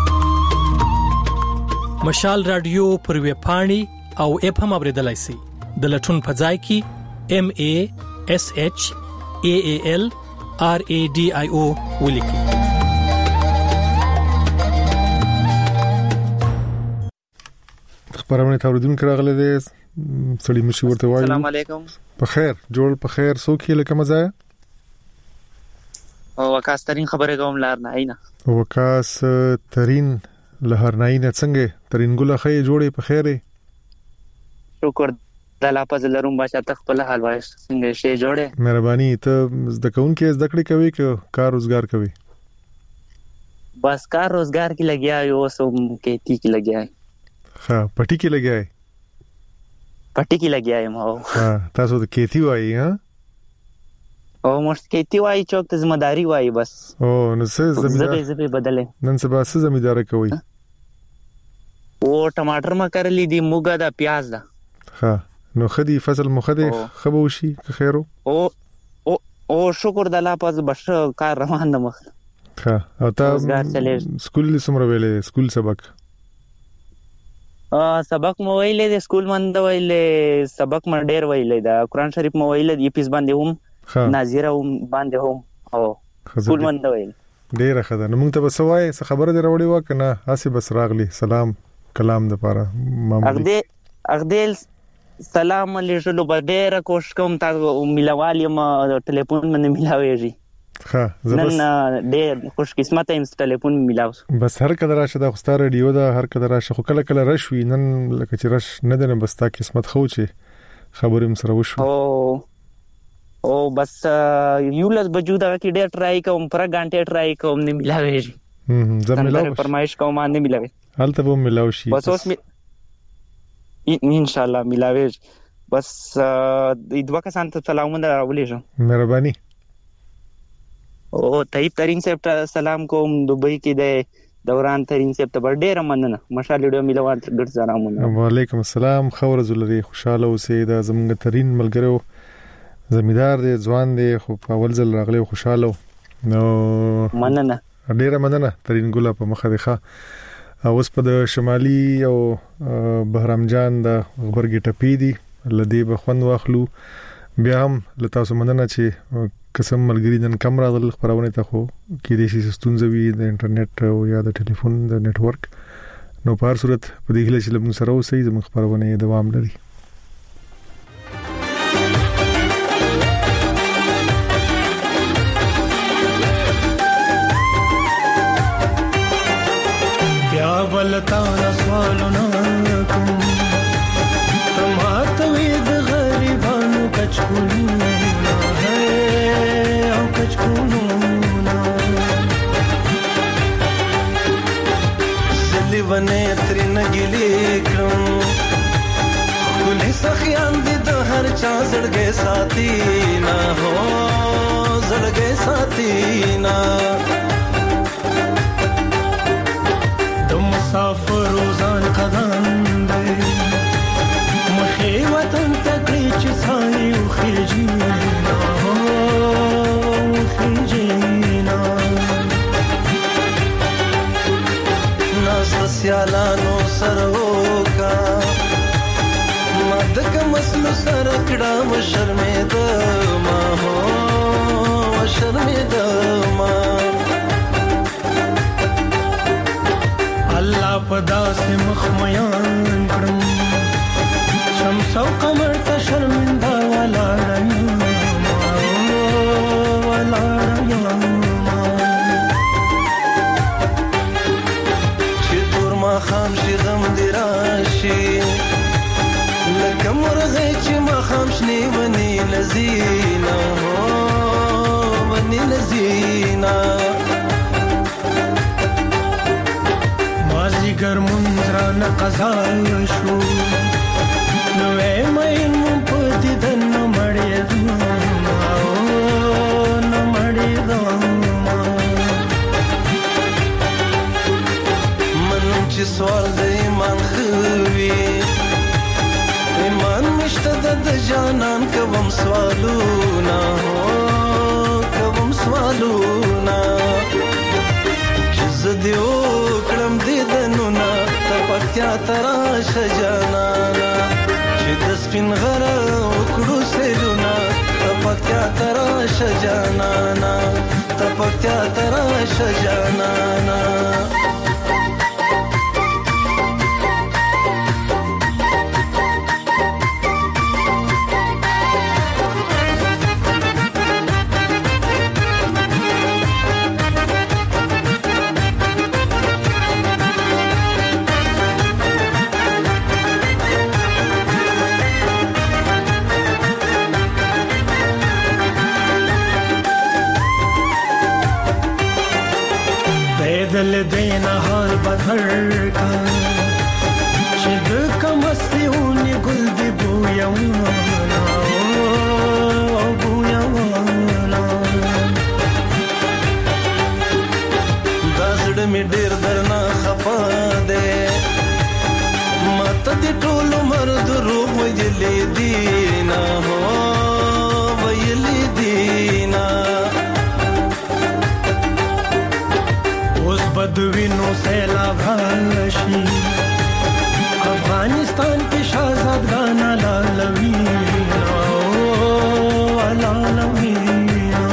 مشال رادیو پر ویب پاڼې او اپ هم اوریدلای شئ د لټون په ځای کې M A S H A A L R A D I O ولیکئ.
خبرونه تاوردون کراغله دې سړی مشي ورته وایي.
السلام علیکم.
په خیر جوړ په خیر سوکې لکه مزه
او وکاس ترين خبره کوم لار نه اینا
وکاس ترين لهر نه اینا څنګه ترين ګله خې جوړې په خیره
شکر د لا پز لروم باشه تخپل حال وای څنګه شي جوړه
مهرباني ته زده کون کې زده کړې کوي که کار روزګار کوي؟
بس کار روزګار کې لګیا یو سو کې تی کې لګیا
ها پټی کې لګیا ہے
پټی کې لګیا یم او
ها تاسو د کېتی وای ها
او مست کېتی وای چوک ته ځمداري وای بس
او نو څه زمیدار
زبې زبې بدلې
نن سبا څه زمیدار کوي
او ټماټر ما کړلې دي موګه دا پیاز دا
ها نو خدي فصل مخدي خبوشي که خیرو
او او او شکر د الله پاز بش کار روان ده مخ
ها او تا سکول سمره ویلې سکول سبق
ا سبق مو ویلې د سکول مند ویلې سبق ما ډېر ویلې دا قرآن شریف مو ویلې د پیس باندې هم ناظره هم باندې هم او سکول مند ویلې
ډېر خدای نو موږ ته بسوای څه خبره دروړې وکنه هسي بس راغلی سلام کلام د پاره
معمولی اغدل سلام علیکم ډېر کوشش کوم تاسو ملوالي ما ټلیفون باندې ملاويږي
ها
زبر نن ډېر خوش قسمت ایم ټلیفون ملاو
بس هر کله راشه د خسته رادیو دا هر کله راشه خو کله کله رشوي نن لکه چې رش نه دنه بس تا قسمت خو چې خبرې مسره وشو
او او بس یولس بجو دا کې ډېر ټرای کوم پر غانټه ټرای کوم نه ملاويږي
هم زه ملاو
فرمایش کوم نه ملاوي
حالته به ملاو شي
بس اوس ان شاء الله ملاوي بس د دوه کسان ته سلامونه راولېږم
مهرباني
او طيب ترين صاحب ته سلام کوم دوبۍ کې د دوران ترين صاحب ته ډېر مننه مشال ویډیو ملوان ګډ سلامونه
وعلیکم السلام خبر زولري خوشاله اوسې د زمونږ ترين ملګرو زمیدار دی ځوان دی خو په اول ځل راغلی خوشاله نو
مننه
ډېر مننه ترين ګله په مخه دی ښه اوس په د شمالي او بهرام جان د خبرګي ټپی دي لدی بخوند واخلو بیا هم لته تاسو مننه چې قسم ملګری نن کم راغل خبرونه ته خو کې د شي ستونزوي د انټرنیټ او یا د ټلیفون د نت ورک نو په هر صورت په دې هله چې موږ سره اوسې زموږ خبرونه دوام لري
بلتا سوالونه کوم تماته وې د غریبانو کچکولونه هه او کچکولونه زلی ونه ترنه ګلې کوم کله سخیان دي د هر چا زړګي ساتي نه هو زړګي ساتي نه مسافر روزان قدم دی مخې وطن ته کړی چې سایه او خېجینا او خېجینا ناس سیالانو سروکا مد کمسلو سر کړه و شرمېده ما هو شرمېده ما الله پدا سے مخمیان کرم شمس او قمر ته شرمنده ولا رنګ ولا رنګ چې تور ما خام شي غم دی راشي لکه مرغه چې ما خام شنی ونی لذینا هو ونی لذینا گر منځرا نه قضا شو نو مې مون په دې دن مړې نو نو مړې من چې سوال دې ایمان خوي ایمان مشته د جانان کوم سوالونه کوم سوالونه چې زديو کړم دې دنونه تپکیا تراش جانانا چې د سپین غر وکړو سیلونه تپکتیا تر شجانانا تپکتیا تر شجانانا دل دینا حال بدر کا شد کمستی اونی گل دی بویا وانا بویا وانا دازڑ می ډیر درنا خپا دے مات دی ټول مرد روح ویلی دینا هو ویلی دینا بدوینو سیلاب راشي افغانستان کې شاهزاد غانا لالوینا او لالوینا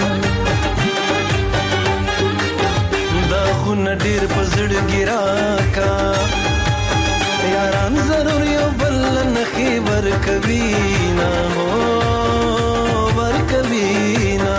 دا خون ډیر پزړ ګرا کا یاران ضرور یو بل نخي ور کوینا هو ور کوینا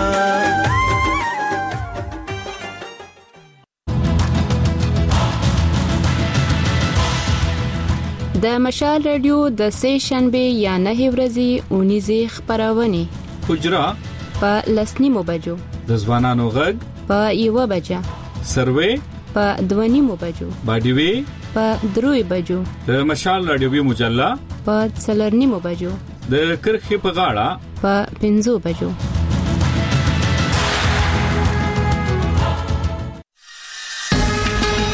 د مشال رادیو د سه شنبه یا نه ورځې اونیزه خبرونه
حجرا
په لسنیمو بجو
د ځوانانو غږ
په یو بجه
سروې
په دوانیمو بجو
باډیوي
په دروي بجو
د مشال رادیو مجله
په څلرنیمو بجو
د کرخي په غاړه
په پنځو بجو